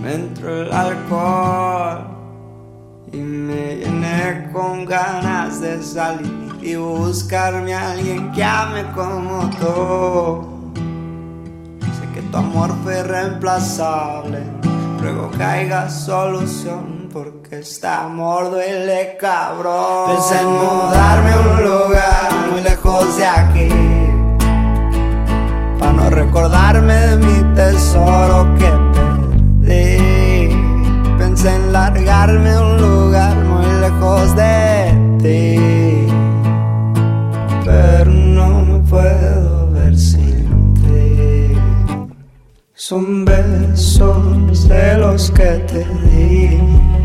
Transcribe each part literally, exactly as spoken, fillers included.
me entró el alcohol y me llené con ganas de salir y buscarme a alguien que ame como tú. Sé que tu amor fue irreemplazable, luego caiga solución porque este amor duele, cabrón. Pensé en mudarme a un lugar muy lejos de aquí, para no recordarme de mi tesoro que perdí. Pensé en largarme a un lugar muy lejos de ti, pero no me puedo ver sin ti. Son besos de los que te di,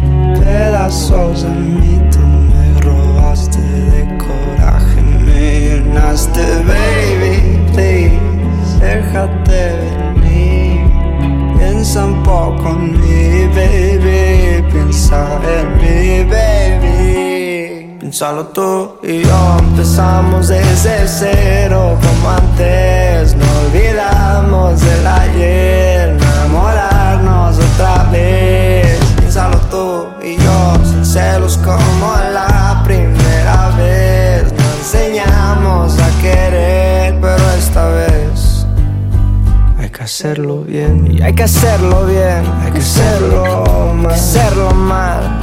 pedazos de mí tú me robaste de coraje, me llenaste, baby, please, déjate venir. Piensa un poco en mí, baby, piensa en mí, baby. Piénsalo tú y yo, empezamos desde cero como antes. No olvidamos del ayer, enamorarnos otra vez. Piénsalo tú y yo, sin celos como la primera vez. Nos enseñamos a querer, pero esta vez hay que hacerlo bien. Y hay que hacerlo bien, hay que hacerlo mal, hay que hacerlo mal.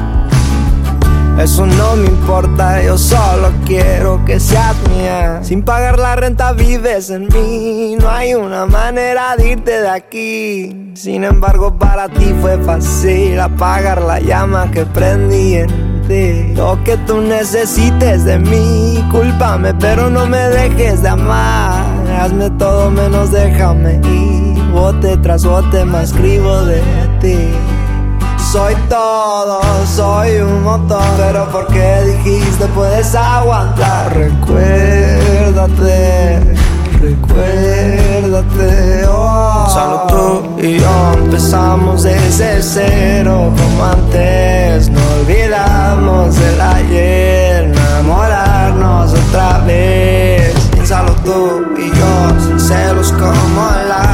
Eso no me importa, yo solo quiero que seas mía. Sin pagar la renta vives en mí, no hay una manera de irte de aquí. Sin embargo para ti fue fácil apagar la llama que prendí en ti. Lo que tú necesites de mí, cúlpame pero no me dejes de amar. Hazme todo menos déjame ir, bote tras bote me escribo de ti. Soy todo, soy un montón, pero ¿por qué dijiste puedes aguantar? Recuérdate, recuérdate, oh. Solo tú y yo empezamos desde cero como antes. No olvidamos del ayer, enamorarnos otra vez. Piénsalo tú y yo, sin celos como la